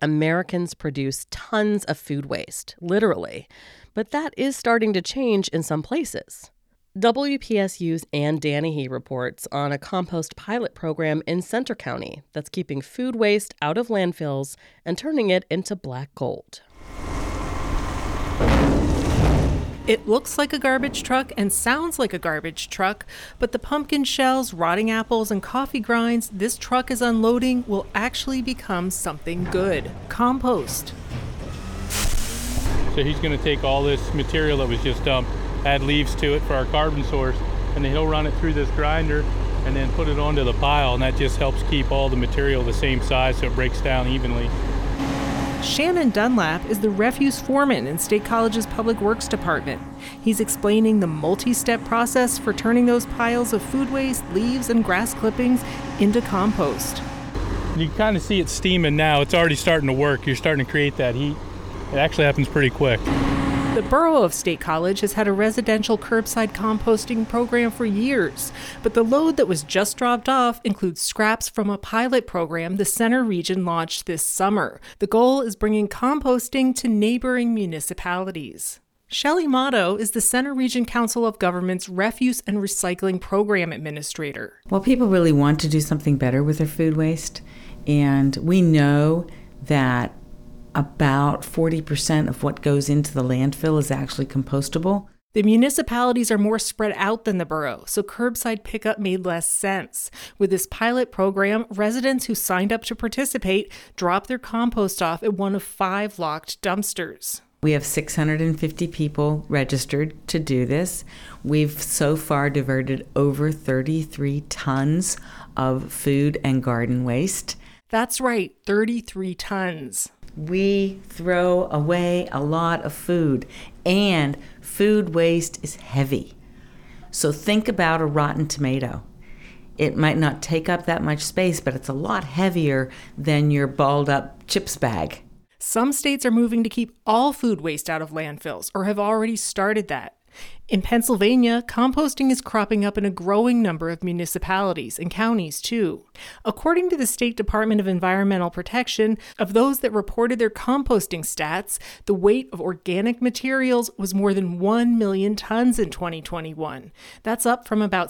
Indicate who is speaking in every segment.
Speaker 1: Americans produce tons of food waste, literally. But that is starting to change in some places. WPSU's Ann Danahy reports on a compost pilot program in Centre County that's keeping food waste out of landfills and turning it into black gold.
Speaker 2: It looks like a garbage truck and sounds like a garbage truck, but the pumpkin shells, rotting apples, and coffee grinds this truck is unloading will actually become something good. Compost.
Speaker 3: So he's going to take all this material that was just dumped, add leaves to it for our carbon source, and then he'll run it through this grinder and then put it onto the pile, and that just helps keep all the material the same size so it breaks down evenly.
Speaker 2: Shannon Dunlap is the refuse foreman in State College's Public Works Department. He's explaining the multi-step process for turning those piles of food waste, leaves, and grass clippings into compost.
Speaker 3: You can kind of see it steaming now. It's already starting to work. You're starting to create that heat. It actually happens pretty quick.
Speaker 2: The borough of State College has had a residential curbside composting program for years, but the load that was just dropped off includes scraps from a pilot program the Center region launched this summer. The goal is bringing composting to neighboring municipalities. Shelley Motto is the Center Region Council of Government's Refuse and Recycling Program Administrator.
Speaker 4: Well, people really want to do something better with their food waste, and we know that about 40% of what goes into the landfill is actually compostable.
Speaker 2: The municipalities are more spread out than the borough, so curbside pickup made less sense. With this pilot program, residents who signed up to participate drop their compost off at one of 5 locked dumpsters.
Speaker 4: We have 650 people registered to do this. We've so far diverted over 33 tons of food and garden waste.
Speaker 2: That's right, 33 tons.
Speaker 4: We throw away a lot of food, and food waste is heavy. So think about a rotten tomato. It might not take up that much space, but it's a lot heavier than your balled up chips bag.
Speaker 2: Some states are moving to keep all food waste out of landfills or have already started that. In Pennsylvania, composting is cropping up in a growing number of municipalities and counties, too. According to the State Department of Environmental Protection, of those that reported their composting stats, the weight of organic materials was more than 1 million tons in 2021. That's up from about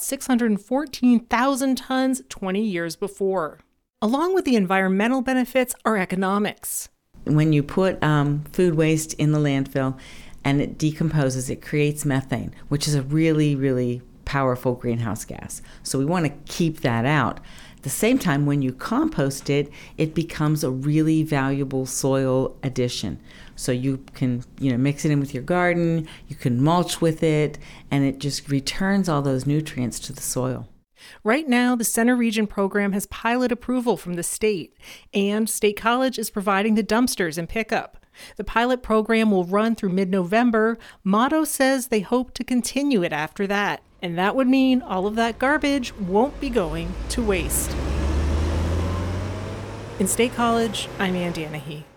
Speaker 2: 614,000 tons 20 years before. Along with the environmental benefits are economics.
Speaker 4: When you put food waste in the landfill, and it decomposes, it creates methane, which is a really, really powerful greenhouse gas. So we want to keep that out. At the same time, when you compost it, it becomes a really valuable soil addition. So you can, mix it in with your garden, you can mulch with it, and it just returns all those nutrients to the soil.
Speaker 2: Right now, the Center Region program has pilot approval from the state, and State College is providing the dumpsters and pickup. The pilot program will run through mid-November. Motto says they hope to continue it after that, and that would mean all of that garbage won't be going to waste. In State College, I'm Ann Danahy.